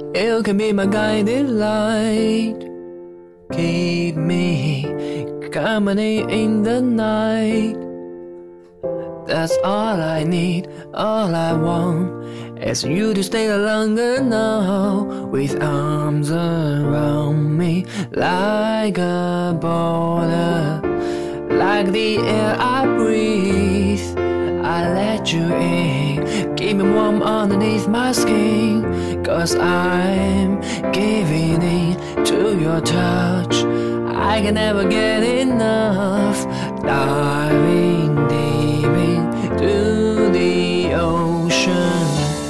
You can be my guiding light. Keep me company in the night. That's all I need, all I want is you to stay longer now, with arms around me like a border, like the air I breathe. I let you in, keep me warm underneath my skin, 'cause I'm giving in to your touch. I can never get enough, diving deep into the ocean.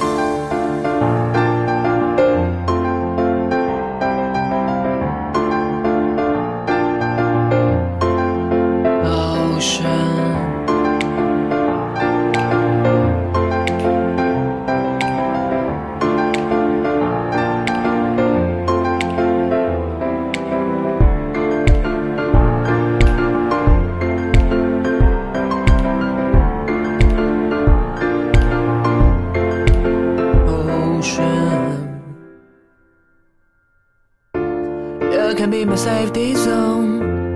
You can be my safety zone,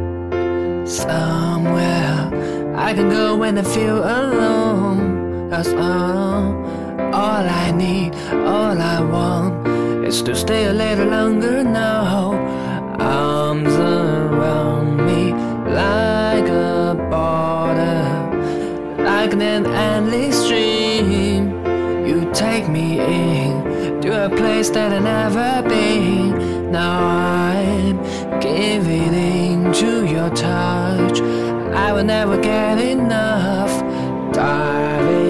somewhere I can go when I feel alone. That's all I need, all I want is to stay a little longer now. Arms around me like a border, like an endless stream. You take me in to a place that I've never been. Now I'm giving in to your touch. I will never get enough, darling.